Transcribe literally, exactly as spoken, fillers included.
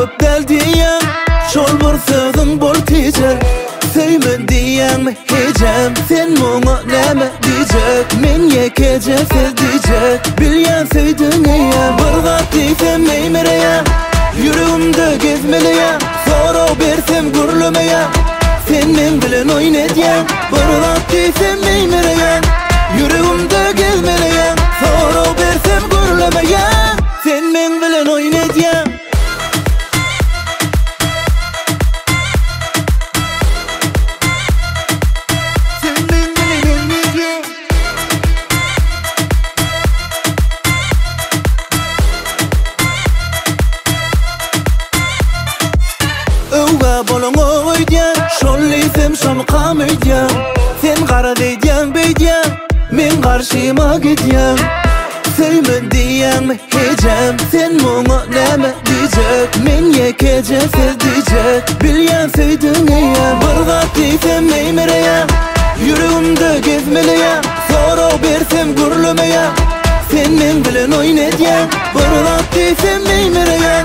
köp del diyen şol bir sözün bol tijer Söyme diyen mi hecem sen muğma neme diyecek Men yekece siz diyecek Bilyen söydün ya Bir gat diysem meymire Yüreğimde gezmeli Sonra bersem gürlüme Sen men bilen oynet ya Bir gat diysem meymire Yüreğimde gezmeli Sonra bersem gürlüme Sen men bilen oynet ya Bolong oydiyan Şolliysem şomqam oydiyan Sen qara deydiyan beydiyan Men qarşıma gidiyan Söyme diyan mi hecem Sen muğma neme diyecek Men yekece siz diyecek Bilyen söydün ya Bir gat diysem meymire Yüreğimde gezmeli Sonra bersem gürlüme Sen men bilen oynet ya Bir gat diysem meymire